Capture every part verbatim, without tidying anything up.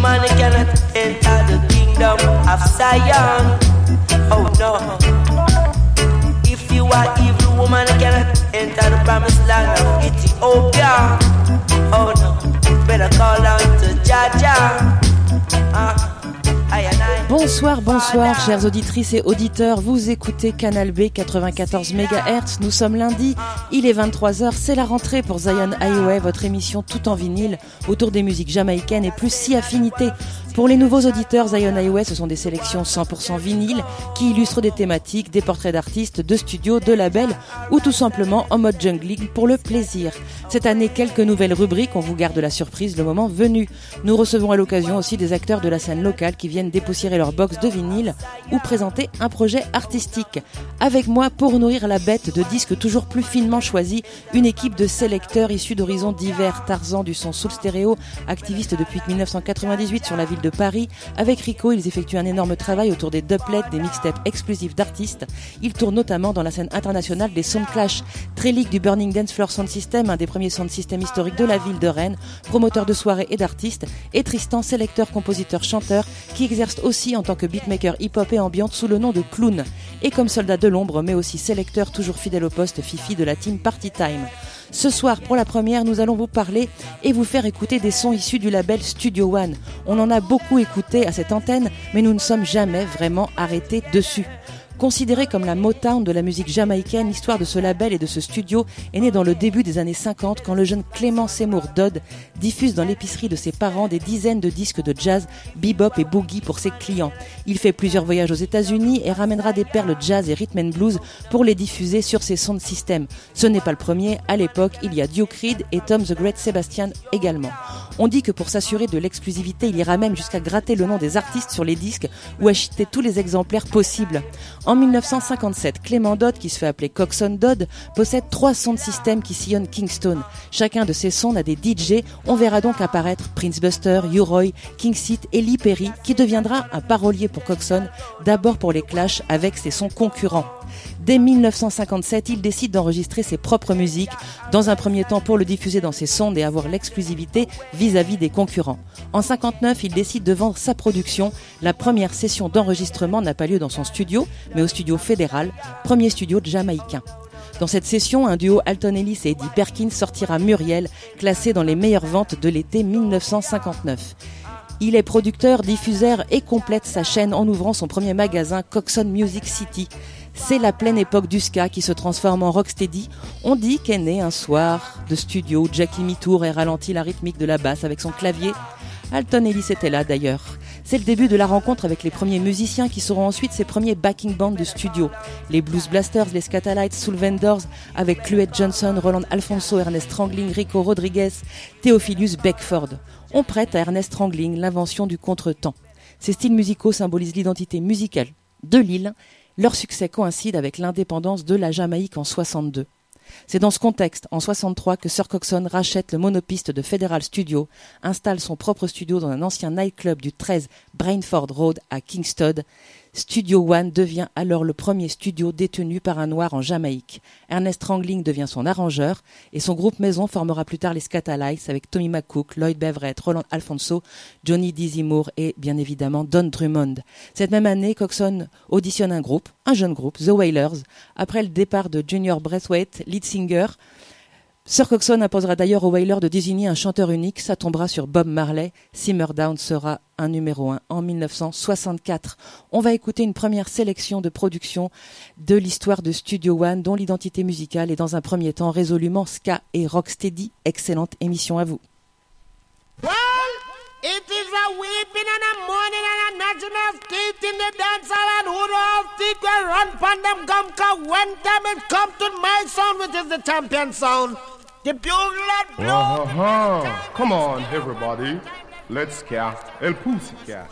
woman cannot enter the kingdom of Zion. Oh no. If you are evil woman cannot enter the promised land of Ethiopia. Oh no. Better call out to Jaja. Uh. Bonsoir, bonsoir, chères auditrices et auditeurs, vous écoutez Canal B quatre-vingt-quatorze mégahertz, nous sommes lundi, il est vingt-trois heures, c'est la rentrée pour Zion Highway, votre émission tout en vinyle, autour des musiques jamaïcaines et plus si affinités. Pour les nouveaux auditeurs, Zion Highway, ce sont des sélections cent pour cent vinyle qui illustrent des thématiques, des portraits d'artistes, de studios, de labels ou tout simplement en mode jungling pour le plaisir. Cette année, quelques nouvelles rubriques, on vous garde la surprise le moment venu. Nous recevons à l'occasion aussi des acteurs de la scène locale qui viennent dépoussiérer leur box de vinyle ou présenter un projet artistique. Avec moi, pour nourrir la bête de disques toujours plus finement choisis, une équipe de sélecteurs issus d'horizons divers. Tarzan du son soul stéréo, activiste depuis dix-neuf cent quatre-vingt-dix-huit sur la ville de Paris. Avec Rico, ils effectuent un énorme travail autour des doublets, des mixtapes exclusifs d'artistes. Ils tournent notamment dans la scène internationale des Soundclash. Trellick du Burning Dance Floor Sound System, un des premiers sound systems historiques de la ville de Rennes, promoteur de soirées et d'artistes. Et Tristan, sélecteur, compositeur, chanteur, qui exerce aussi en tant que beatmaker hip-hop et ambiante sous le nom de Clown. Et comme soldat de l'ombre, mais aussi sélecteur toujours fidèle au poste, Fifi de la team Party Time. Ce soir, pour la première, nous allons vous parler et vous faire écouter des sons issus du label Studio One. On en a beaucoup écouté à cette antenne, mais nous ne sommes jamais vraiment arrêtés dessus. Considéré comme la Motown de la musique jamaïcaine, l'histoire de ce label et de ce studio est née dans le début des années cinquante quand le jeune Clément Seymour Dodd diffuse dans l'épicerie de ses parents des dizaines de disques de jazz, bebop et boogie pour ses clients. Il fait plusieurs voyages aux États-Unis et ramènera des perles jazz et rhythm and blues pour les diffuser sur ses sound systems. Ce n'est pas le premier, à l'époque, il y a Duke Reed et Tom the Great Sebastian également. On dit que pour s'assurer de l'exclusivité, il ira même jusqu'à gratter le nom des artistes sur les disques ou acheter tous les exemplaires possibles. En dix-neuf cent cinquante-sept, Clément Dodd, qui se fait appeler Coxsone Dodd, possède trois sound systems qui sillonnent Kingston. Chacun de ces sons a des D J. On verra donc apparaître Prince Buster, U-Roy, King Sit et Lee Perry, qui deviendra un parolier pour Coxsone, d'abord pour les clashs avec ses sons concurrents. Dès dix-neuf cent cinquante-sept, il décide d'enregistrer ses propres musiques, dans un premier temps pour le diffuser dans ses sondes et avoir l'exclusivité vis-à-vis des concurrents. En cinquante-neuf, il décide de vendre sa production. La première session d'enregistrement n'a pas lieu dans son studio, mais au studio fédéral, premier studio jamaïcain. Dans cette session, un duo Alton Ellis et Eddie Perkins sortira Muriel, classé dans les meilleures ventes de l'été dix-neuf cent cinquante-neuf. Il est producteur, diffuseur et complète sa chaîne en ouvrant son premier magasin Coxsone Music City. C'est la pleine époque du ska qui se transforme en rocksteady. On dit qu'est né un soir de studio où Jackie Mitour ait ralenti la rythmique de la basse avec son clavier. Alton Ellis était là d'ailleurs. C'est le début de la rencontre avec les premiers musiciens qui seront ensuite ses premiers backing bands de studio. Les Blues Blasters, les Scatalites, Soul Vendors, avec Cluette Johnson, Roland Alfonso, Ernest Strangling, Rico Rodriguez, Theophilus Beckford. On prête à Ernest Strangling l'invention du contretemps. Ces styles musicaux symbolisent l'identité musicale de l'île. Leur succès coïncide avec l'indépendance de la Jamaïque en soixante-deux. C'est dans ce contexte, en soixante-trois, que Sir Coxsone rachète le monopiste de Federal Studio, installe son propre studio dans un ancien nightclub du treize Brainford Road à Kingston. Studio One devient alors le premier studio détenu par un noir en Jamaïque. Ernest Strangling devient son arrangeur et son groupe maison formera plus tard les Scatalites avec Tommy McCook, Lloyd Beverett, Roland Alfonso, Johnny Dizzy Moore et bien évidemment Don Drummond. Cette même année, Coxsone auditionne un groupe, un jeune groupe, The Wailers. Après le départ de Junior Braithwaite, lead singer, Sir Coxsone imposera d'ailleurs aux Wailers de désigner un chanteur unique, ça tombera sur Bob Marley. Simmer Down sera un numéro un en dix-neuf cent soixante-quatre. On va écouter une première sélection de production de l'histoire de Studio One, dont l'identité musicale est dans un premier temps résolument ska et rocksteady. Excellente émission à vous. Well, it is a weeping and a mourning and a gnashing of teeth in the dance hall, and who all think will run from them come, cause when time it come to my sound, which is the champion sound. The bugle that blows. Uh-huh. Come on, everybody. Let's cast El Pussycat.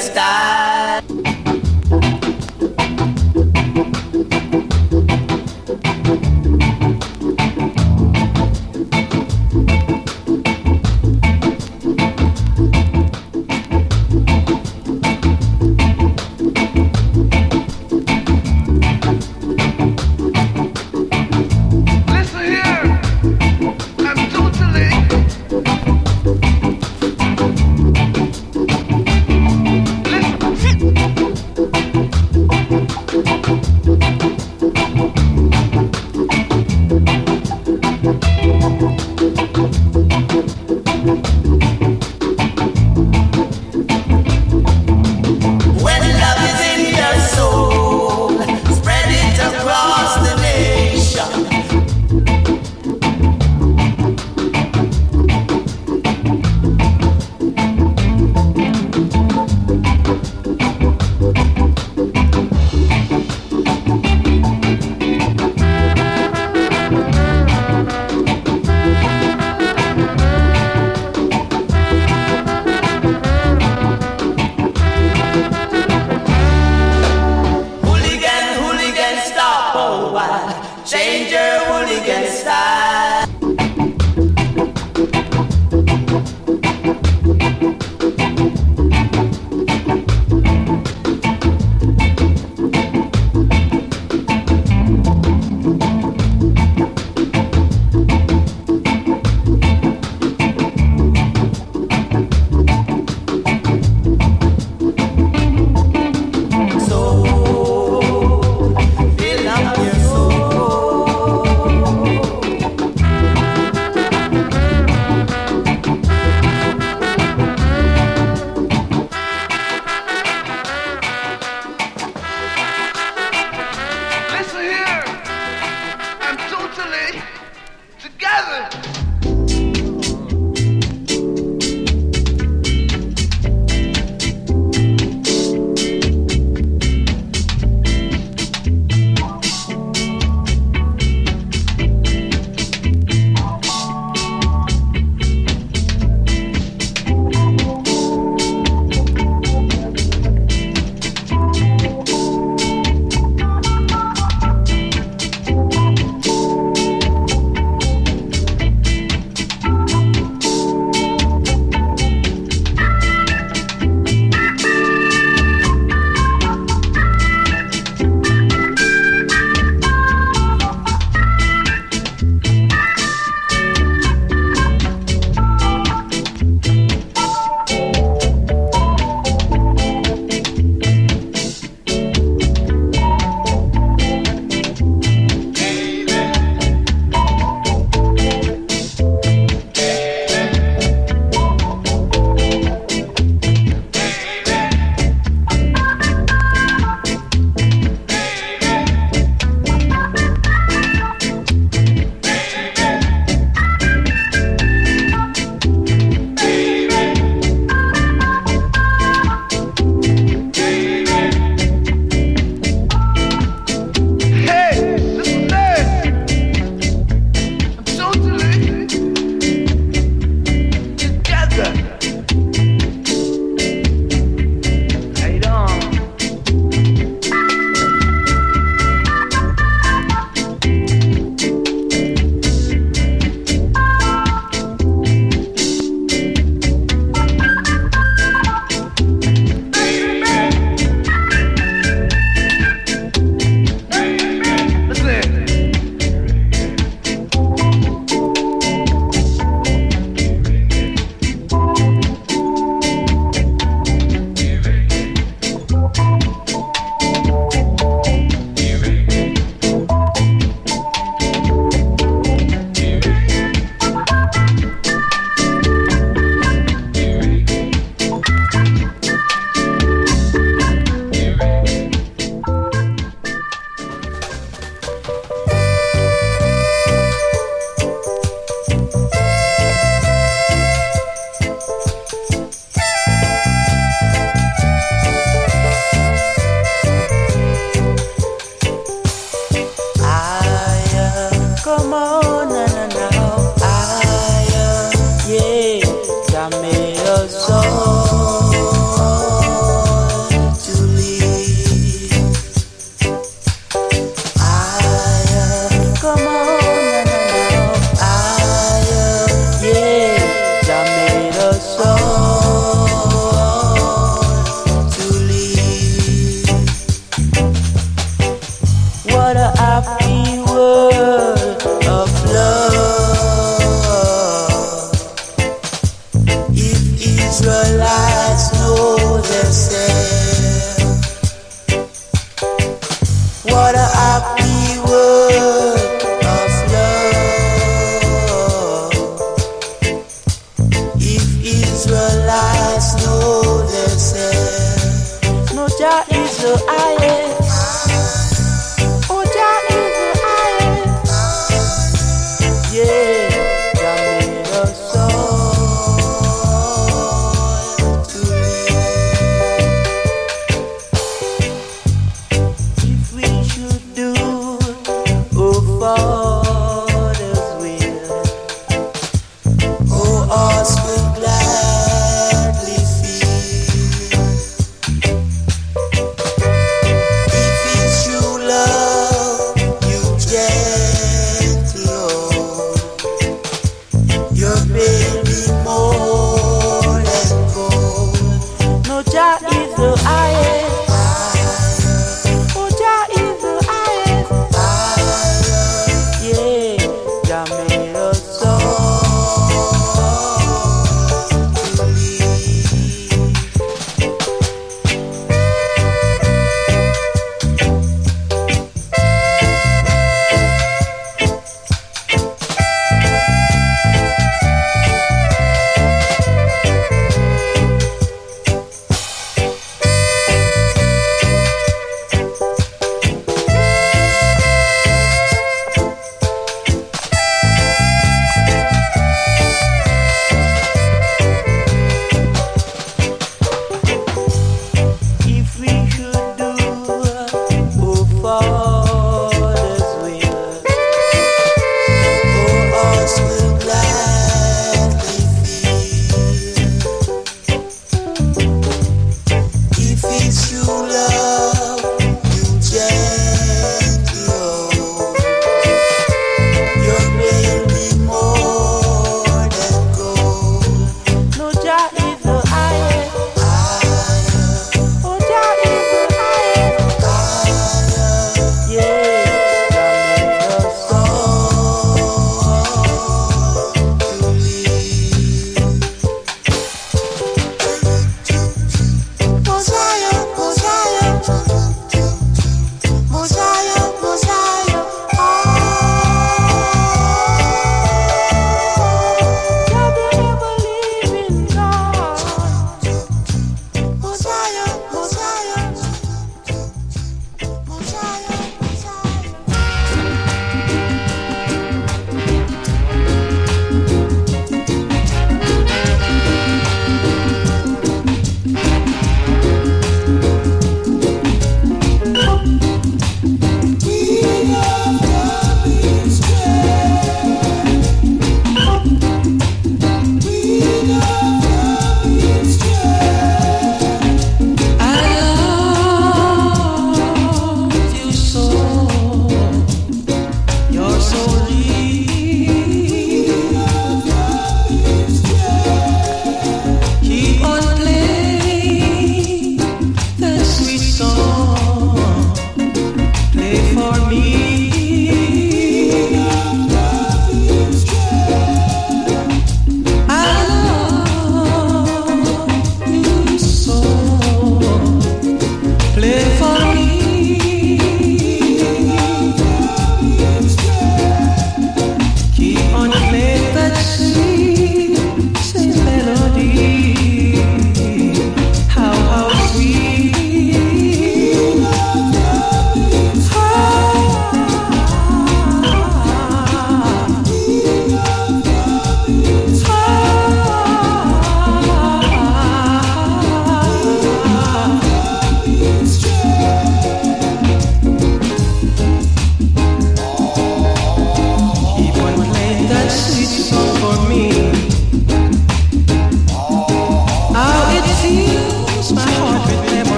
style.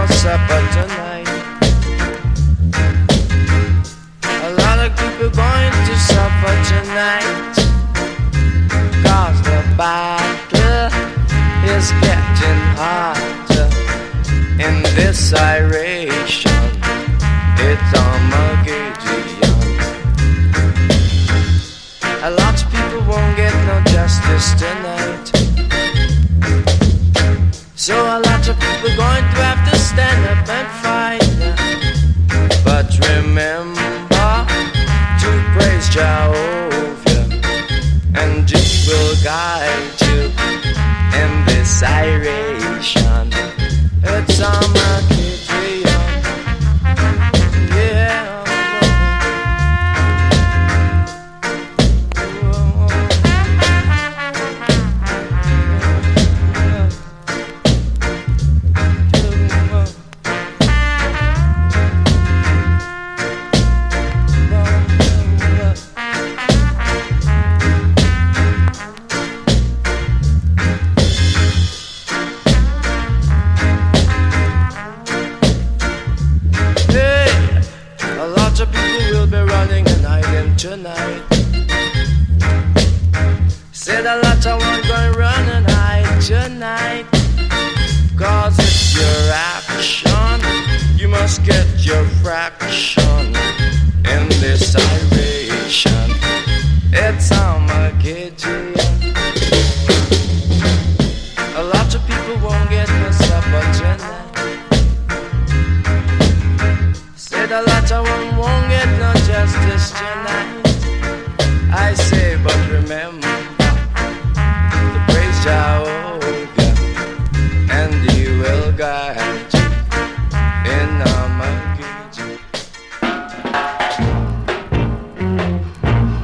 no supper tonight. A lot of people going to suffer tonight, 'cause the battle is getting harder in this iration. It's Armageddon. A lot of people won't get no justice tonight, so a lot of people going to have to stand up and fight. But remember to praise Jehovah, and He will guide you in this iration. It's Armageddon. Yeah. Tonight, said a lot of one going run and hide tonight, 'cause it's your action. You must get your fraction in this iration. It's Armageddon. A lot of people won't get no supper tonight. Said a lot of one won't get no justice tonight. I say, but remember to praise Jehovah, and He will guide you in Armageddon.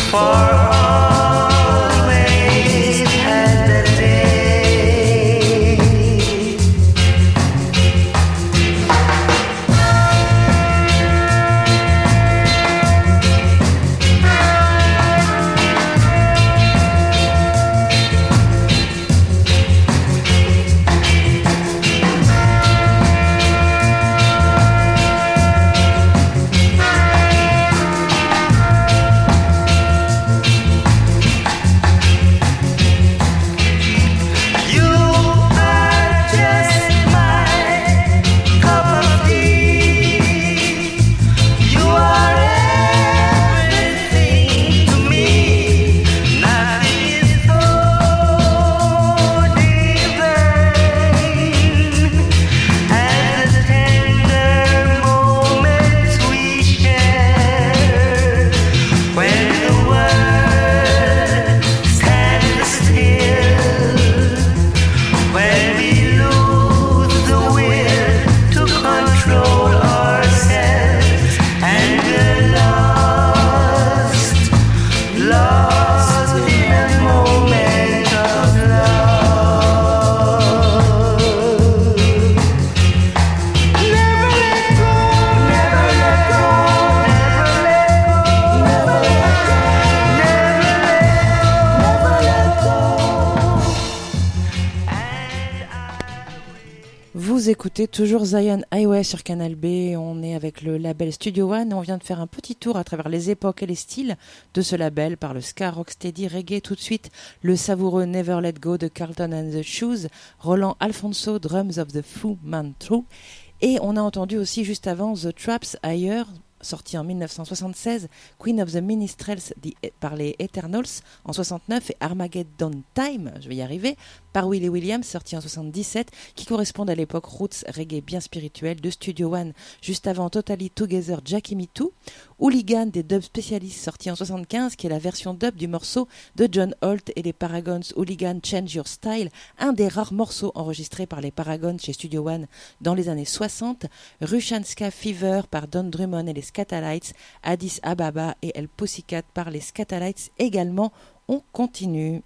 Vous écoutez toujours Zion Highway sur Canal B, on est avec le label Studio One et on vient de faire un petit tour à travers les époques et les styles de ce label par le ska, rocksteady, reggae. Tout de suite, le savoureux Never Let Go de Carlton and the Shoes, Roland Alfonso, Drums of the Fu Manchu. Et on a entendu aussi juste avant The Traps ailleurs, sorti en dix-neuf cent soixante-seize, Queen of the Minstrels par les Eternals en soixante-neuf et Armageddon Time, je vais y arriver, par Willie Williams, sorti en soixante-dix-sept, qui correspondent à l'époque roots reggae bien spirituelle de Studio One. Juste avant Totally Together, Jackie Me Too, Hooligan des dubs spécialistes, sorti en soixante-quinze, qui est la version dub du morceau de John Holt et les Paragons, Hooligan Change Your Style, un des rares morceaux enregistrés par les Paragons chez Studio One dans les années soixante, Russian Ska Fever par Don Drummond et les Skatalites, Addis Ababa et El Pussycat par les Skatalites également. On continue.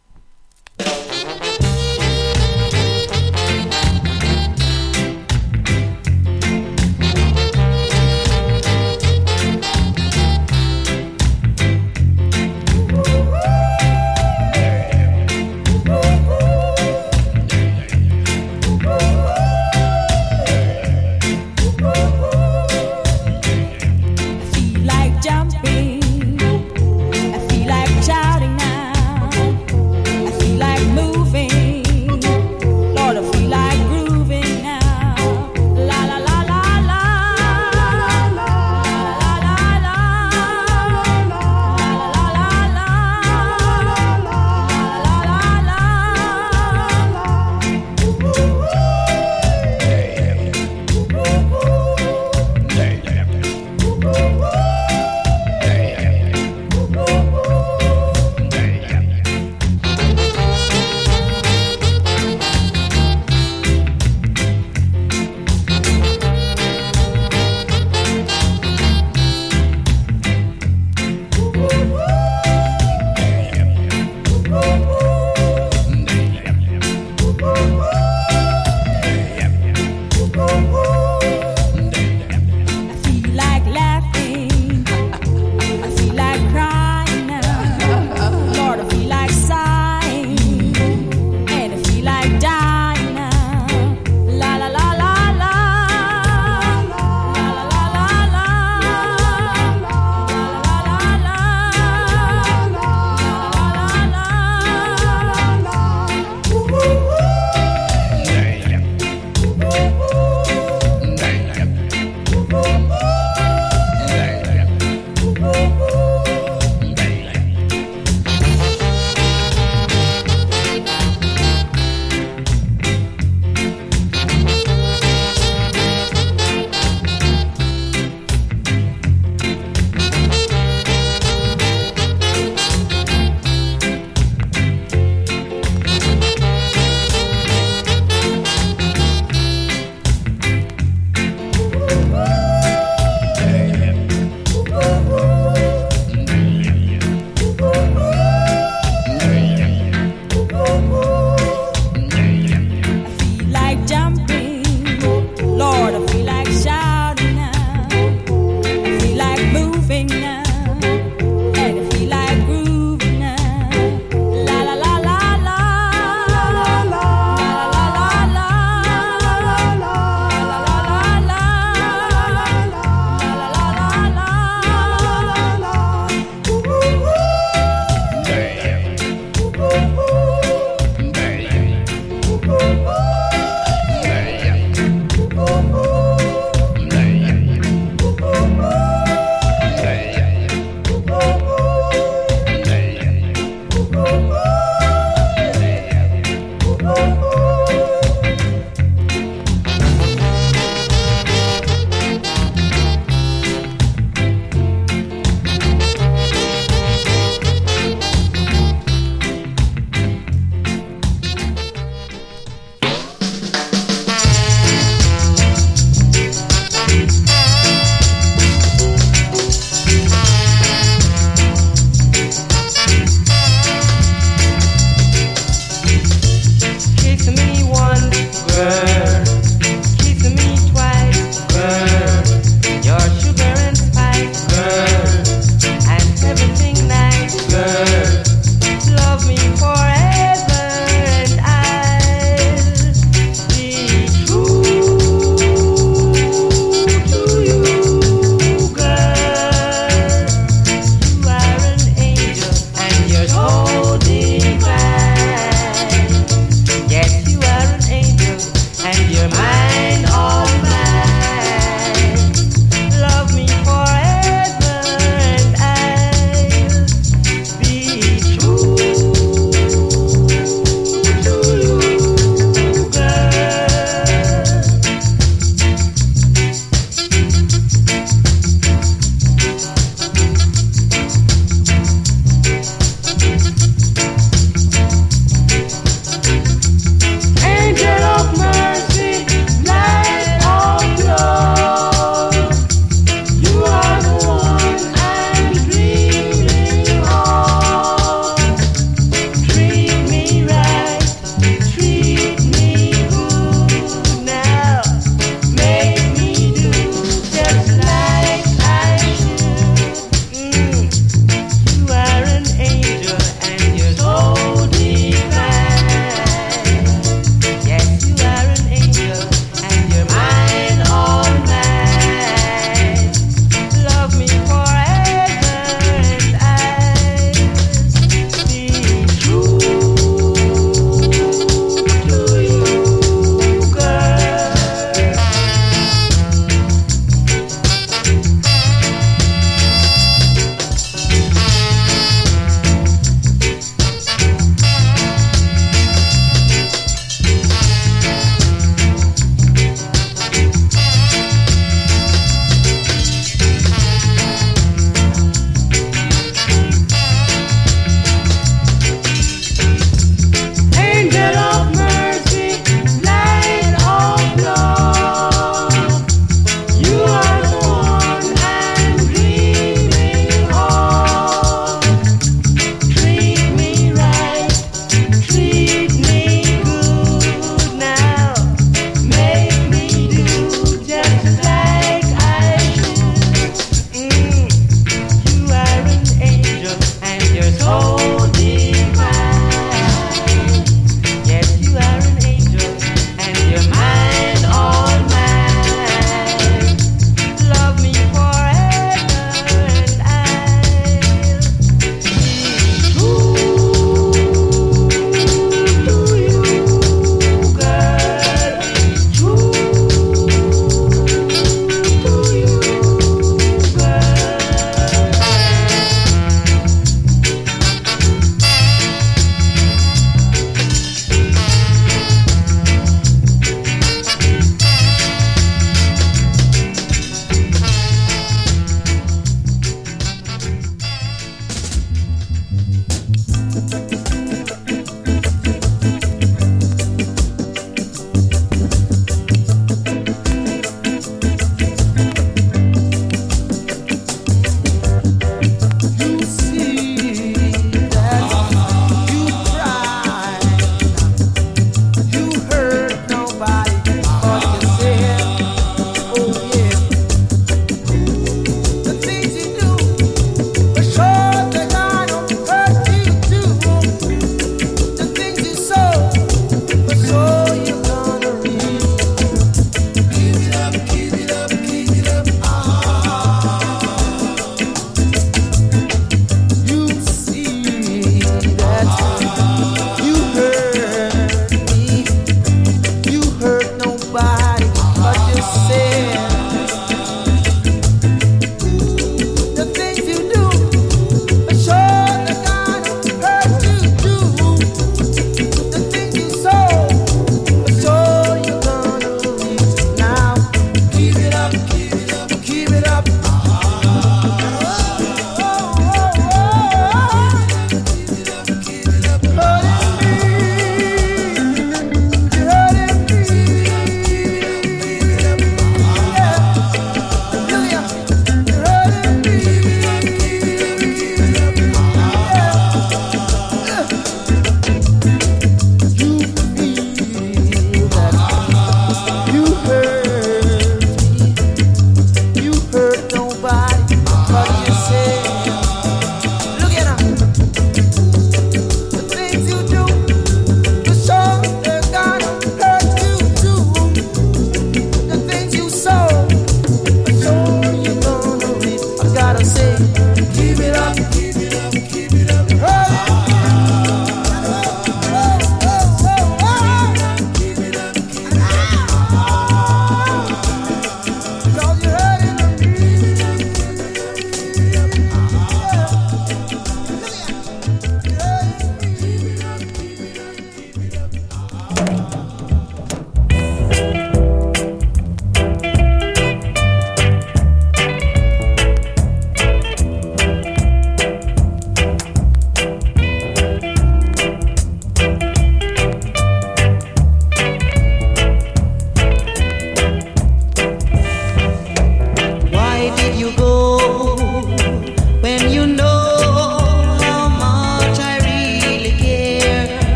Jumping, I feel like shouting now, I feel like moving.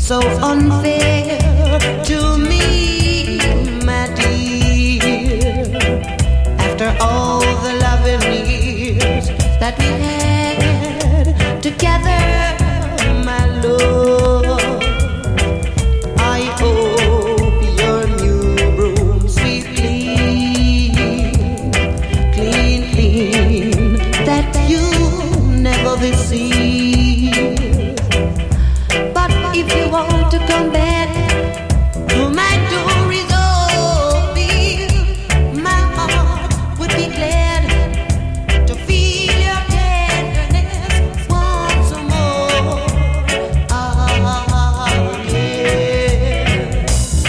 so unfair to me, my dear. After all the loving years that we had together, my love, I hope your new broom sweet clean, clean, clean, that you never will see. But if you want to come back, my door is open. My heart would be glad to feel your tenderness once more. Ah, yeah.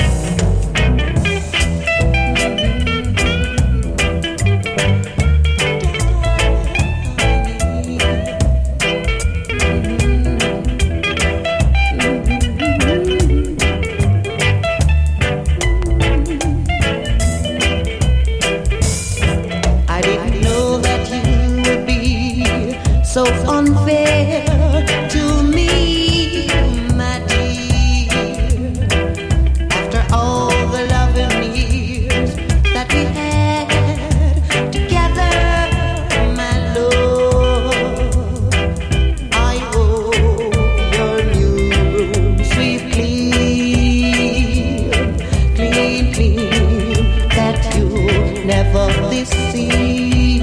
I didn't know that you would be so unfair to me, my dear. After all the loving years that we had together, my love, I hope your new room sweet clean, clean, clean, that you never this see.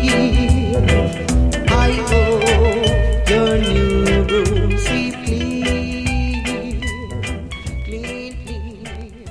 I hope your new room sweet clean, clean, clean.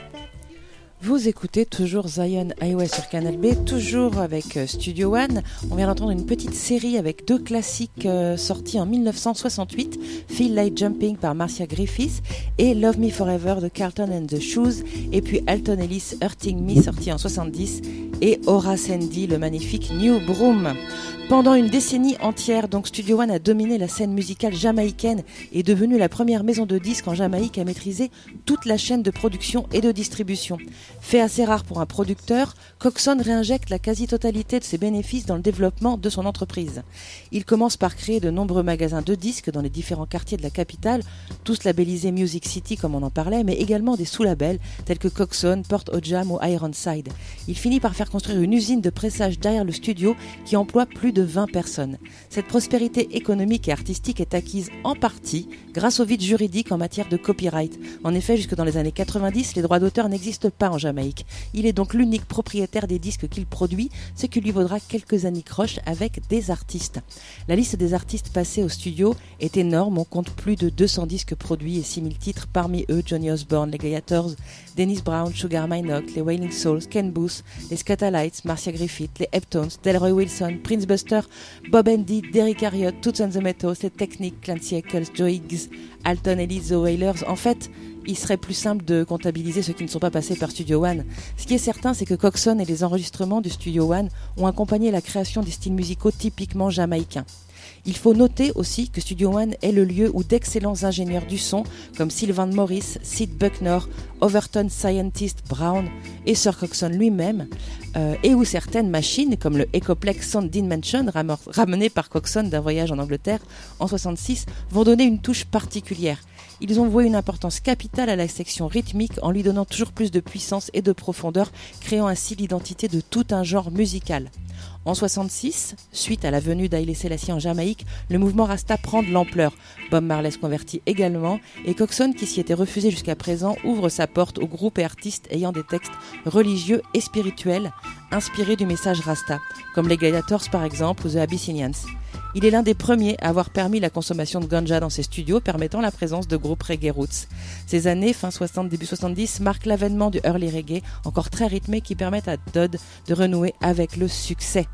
Vous écoutez toujours Zion Highway sur Canal B, toujours avec euh, Studio One. On vient d'entendre une petite série avec deux classiques euh, sortis en mille neuf cent soixante-huit, Feel Like Jumping par Marcia Griffiths et Love Me Forever de Carlton and the Shoes, et puis Alton Ellis Hurting Me sorti en soixante-dix et Aura Sandy le magnifique New Broom. Pendant une décennie entière, donc, Studio One a dominé la scène musicale jamaïcaine et est devenue la première maison de disques en Jamaïque à maîtriser toute la chaîne de production et de distribution. Fait assez rare pour un producteur, Coxsone réinjecte la quasi-totalité de ses bénéfices dans le développement de son entreprise. Il commence par créer de nombreux magasins de disques dans les différents quartiers de la capitale, tous labellisés Music City comme on en parlait, mais également des sous-labels tels que Coxsone, Port Ojam ou Ironside. Il finit par faire construire une usine de pressage derrière le studio qui emploie plus de vingt personnes. Cette prospérité économique et artistique est acquise en partie grâce au vide juridique en matière de copyright. En effet, jusque dans les années quatre-vingt-dix, les droits d'auteur n'existent pas en Jamaïque. Il est donc l'unique propriétaire des disques qu'il produit, ce qui lui vaudra quelques anicroches avec des artistes. La liste des artistes passés au studio est énorme, on compte plus de deux cents disques produits et six mille titres, parmi eux Johnny Osborne, les Gayators, Dennis Brown, Sugar Minott, les Wailing Souls, Ken Booth, les Scatalites, Marcia Griffith, les Heptones, Delroy Wilson, Prince Buster, Bob Andy, Derrick Harriott, Toots and the Metals, les Techniques, Clancy Eccles, Joe Higgs, Alton Ellis, The Wailers. En fait, il serait plus simple de comptabiliser ceux qui ne sont pas passés par Studio One. Ce qui est certain, c'est que Coxsone et les enregistrements du Studio One ont accompagné la création des styles musicaux typiquement jamaïcains. Il faut noter aussi que Studio One est le lieu où d'excellents ingénieurs du son comme Sylvain Morris, Sid Bucknor, Overton Scientist Brown et Sir Coxsone lui-même, euh, et où certaines machines comme le Echoplex Sound Dimension ramené par Coxsone d'un voyage en Angleterre en soixante-six vont donner une touche particulière. Ils ont voué une importance capitale à la section rythmique en lui donnant toujours plus de puissance et de profondeur, créant ainsi l'identité de tout un genre musical. En soixante-six, suite à la venue d'Haïlé Sélassié en Jamaïque, le mouvement Rasta prend de l'ampleur. Bob Marley se convertit également et Coxsone, qui s'y était refusé jusqu'à présent, ouvre sa porte aux groupes et artistes ayant des textes religieux et spirituels inspirés du message Rasta, comme les Gayators par exemple ou The Abyssinians. Il est l'un des premiers à avoir permis la consommation de ganja dans ses studios, permettant la présence de groupes reggae roots. Ces années, fin soixante, début soixante-dix, marquent l'avènement du early reggae, encore très rythmé, qui permettent à Dodd de renouer avec le succès.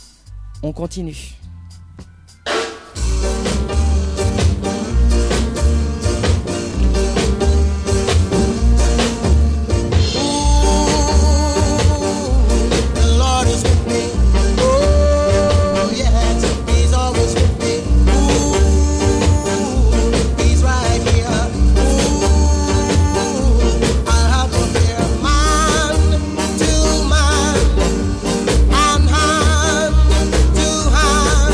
On continue. Man to man, and hand to hand.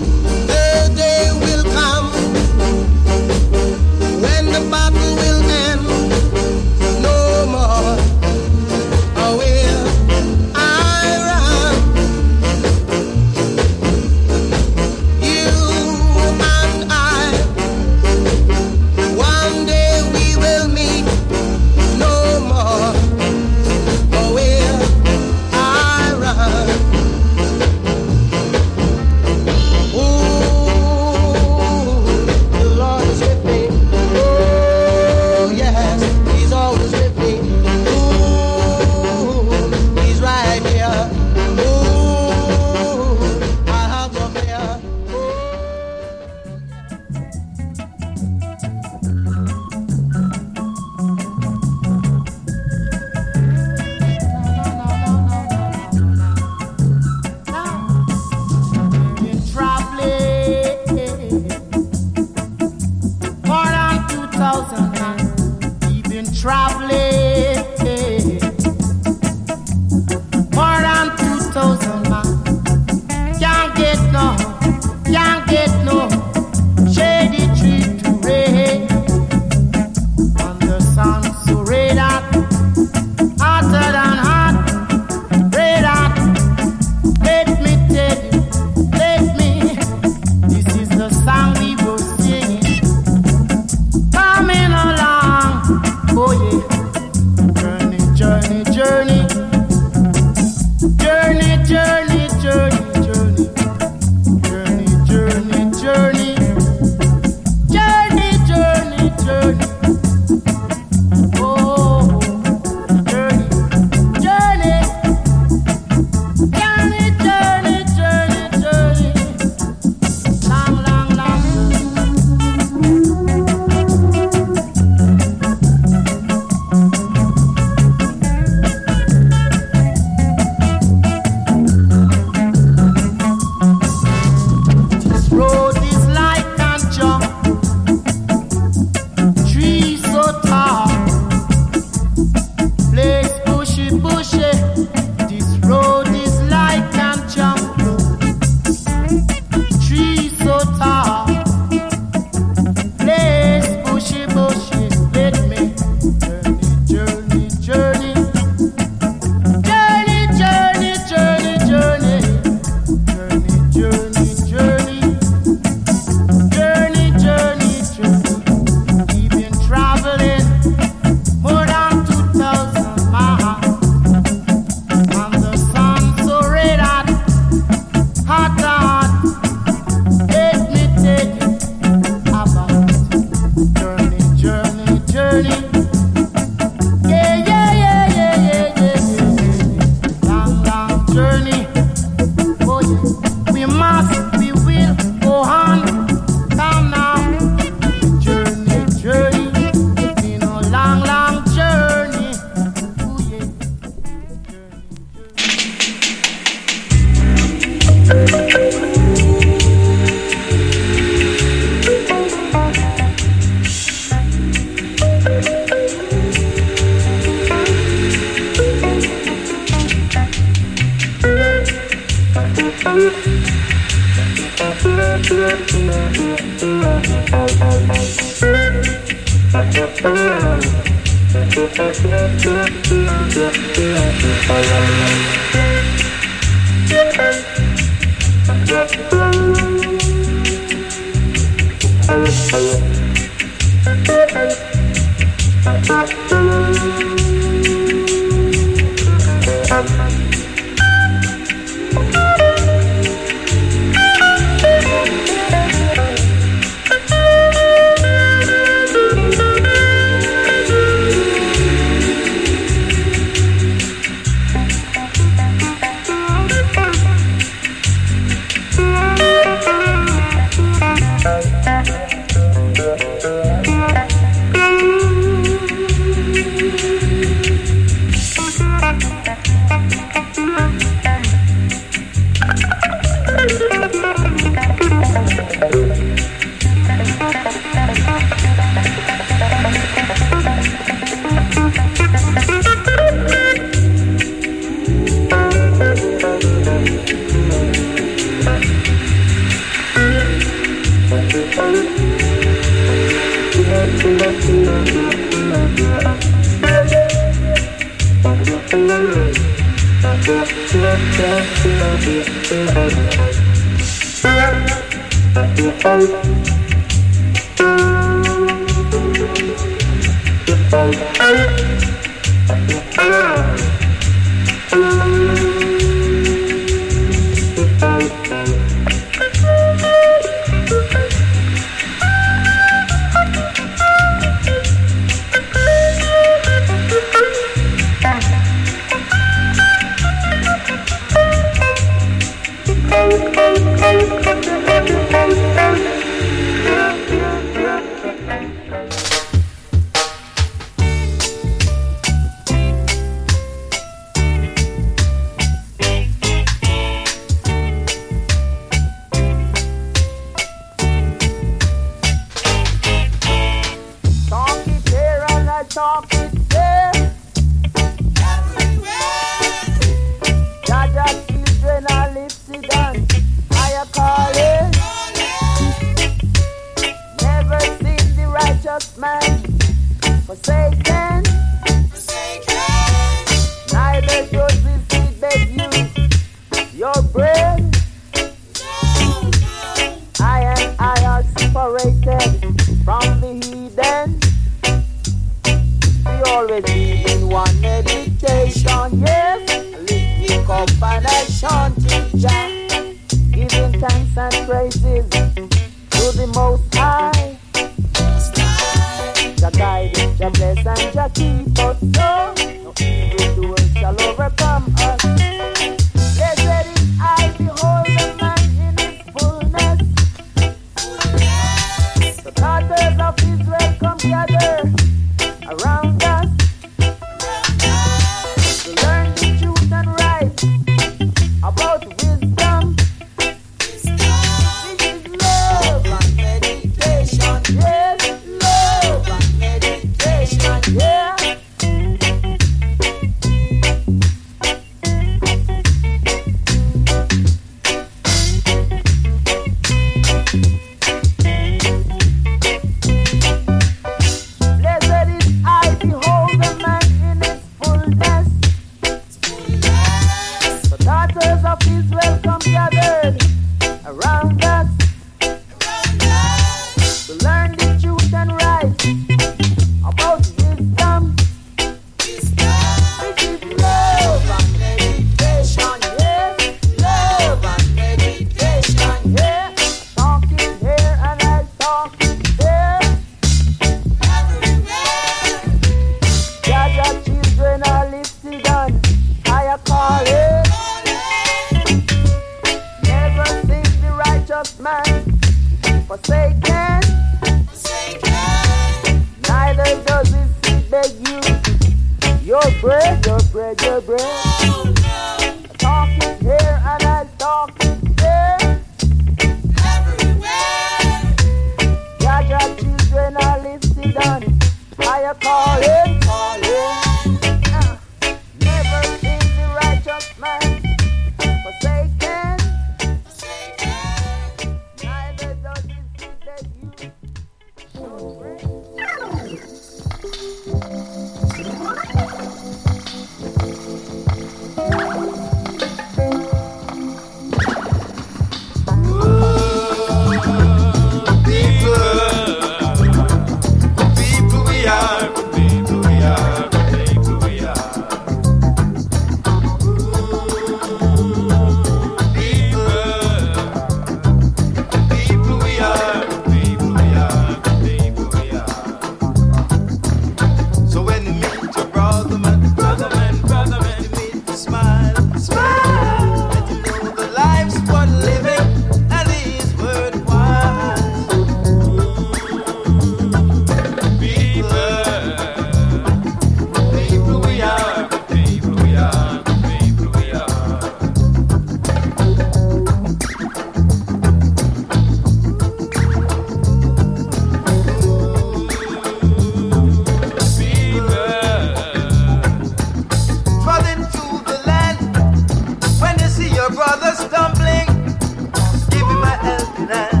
brother stumbling, give him a helping hand.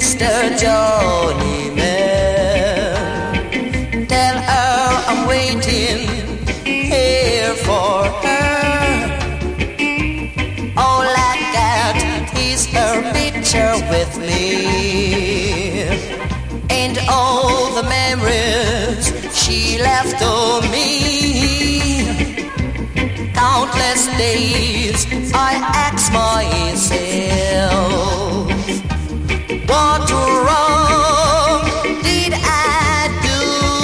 Mister Johnnyman. Tell her I'm waiting here for her. All I got is her picture with me, and all the memories she left on me. Countless days I ask myself, what wrong did I do?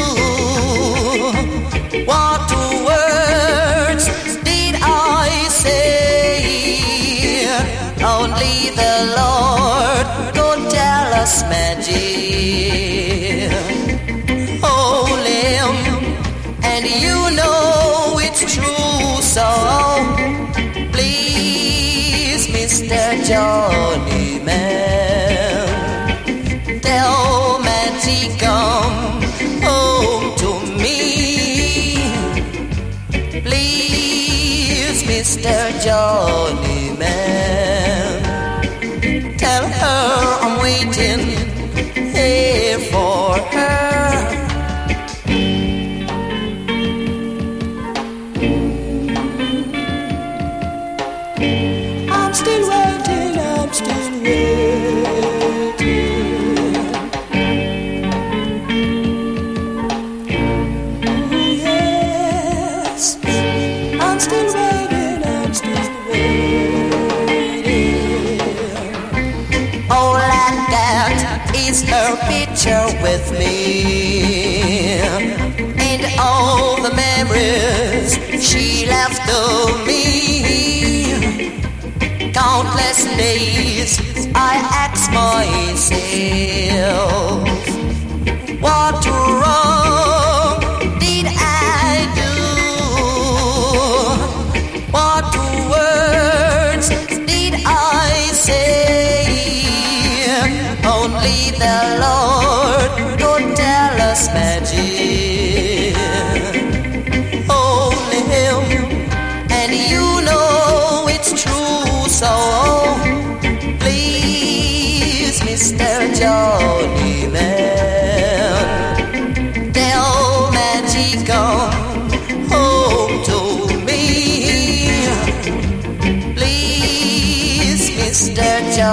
What words did I say? Only the Lord could tell us magic. Only Him, and you know it's true. So please, Mister Johnnyman, tell Matty come home to me. Please, Mister Johnnyman, tell her I'm waiting here for her. I'm still waiting, I'm still waiting. Oh yes, I'm still waiting, I'm still waiting. All I got is her picture with me, and all the memories she left of me. Countless days I ask myself, what wrong did I do? What words did I say? Only the Lord could tell us magic. Only Him, and you know it's true. So please, Mister Johnnyman, tell Magic come home to me. Please, Mister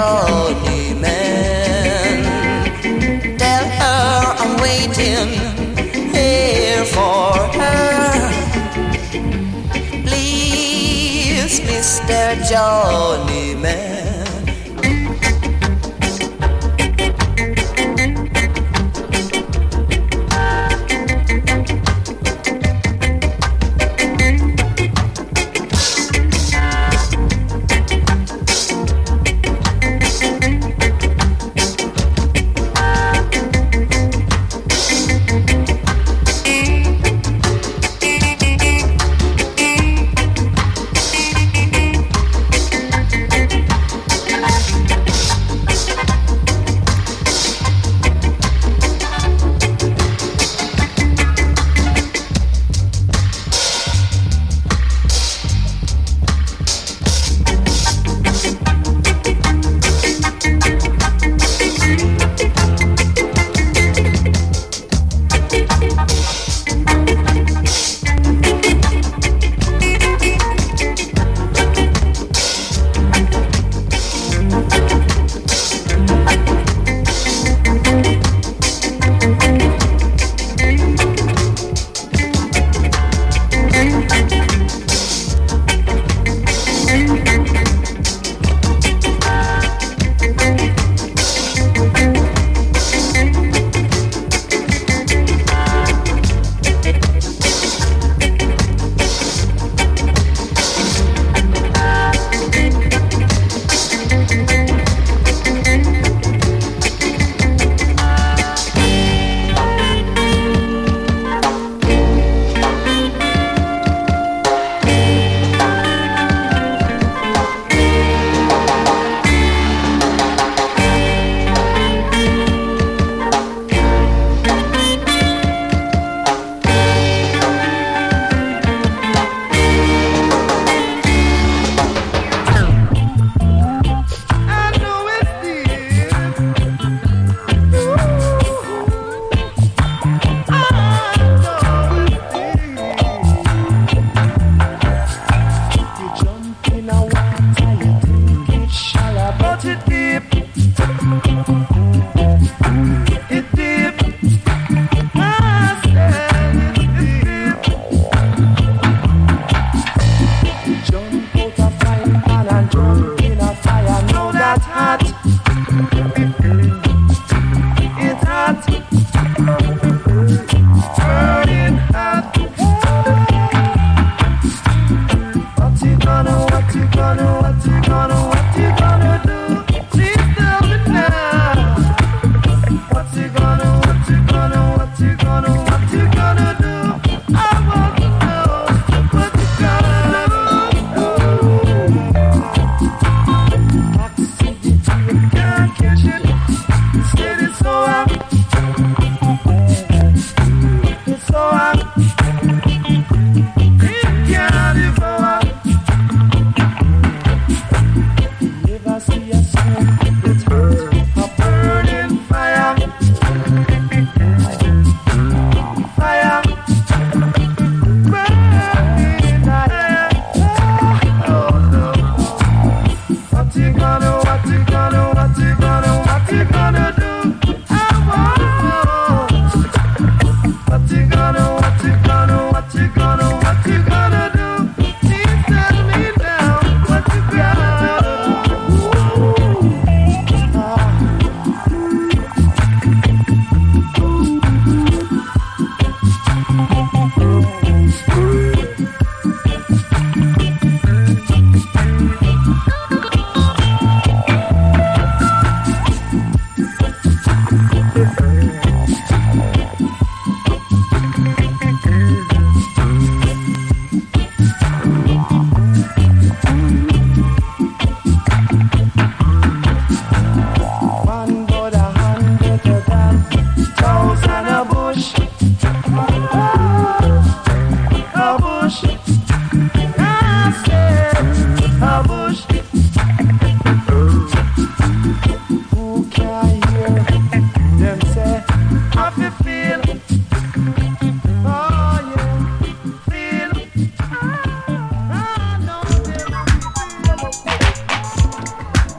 Johnnyman, tell her I'm waiting here for her. Please, Mister Johnnyman.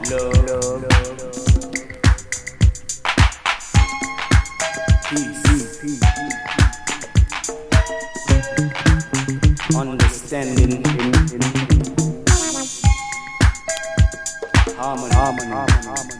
love, peace, peace, understanding, harmony, harmony, harmony, harmony.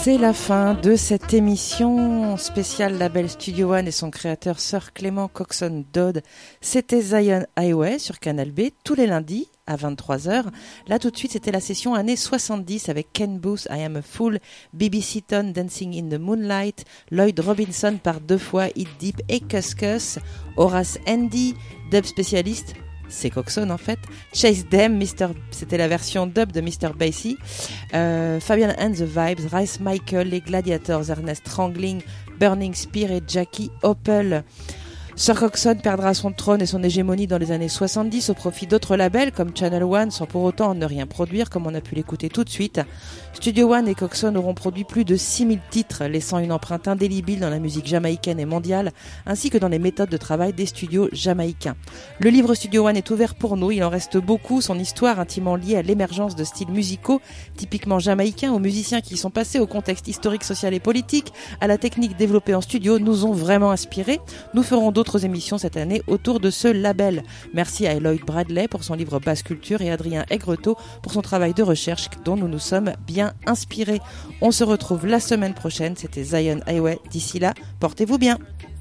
C'est la fin de cette émission spéciale label Studio One et son créateur Sir Clément Coxon Dodd. C'était Zion Highway sur Canal B tous les lundis à vingt-trois heures. Là tout de suite c'était la session années soixante-dix avec Ken Booth, I Am a Fool, B B Seaton, Dancing in the Moonlight, Lloyd Robinson par deux fois, Hit Deep et Cuss Cuss, Horace Andy, dub spécialiste, c'est Coxon en fait, Chase Dem, Mister c'était la version dub de Mister Basie, euh, Fabian and the Vibes, Rice Michael, les Gladiators, Ernest Strangling, Burning Spear et Jackie Oppel. Sir Coxon perdra son trône et son hégémonie dans les années soixante-dix au profit d'autres labels comme Channel One sans pour autant ne rien produire comme on a pu l'écouter tout de suite. Studio One et Coxon auront produit plus de six mille titres laissant une empreinte indélébile dans la musique jamaïcaine et mondiale ainsi que dans les méthodes de travail des studios jamaïcains. Le livre Studio One est ouvert pour nous, il en reste beaucoup, son histoire intimement liée à l'émergence de styles musicaux typiquement jamaïcains aux musiciens qui y sont passés au contexte historique, social et politique, à la technique développée en studio nous ont vraiment inspirés. Nous ferons d'autres émissions cette année autour de ce label. Merci à Lloyd Bradley pour son livre Basse Culture et Adrien Aigretot pour son travail de recherche dont nous nous sommes bien inspirés. On se retrouve la semaine prochaine, c'était Zion Highway. D'ici là, portez-vous bien.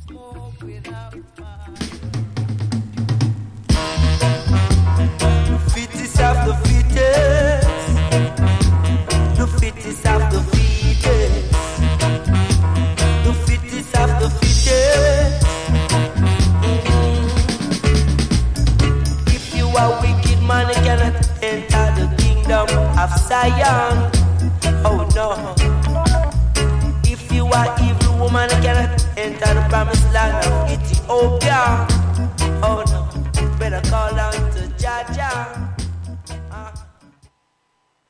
A wicked man cannot enter the kingdom of Zion. Oh no. If you are evil woman cannot enter the promised land of Ethiopia. Oh no. Better call on to Jah Jah.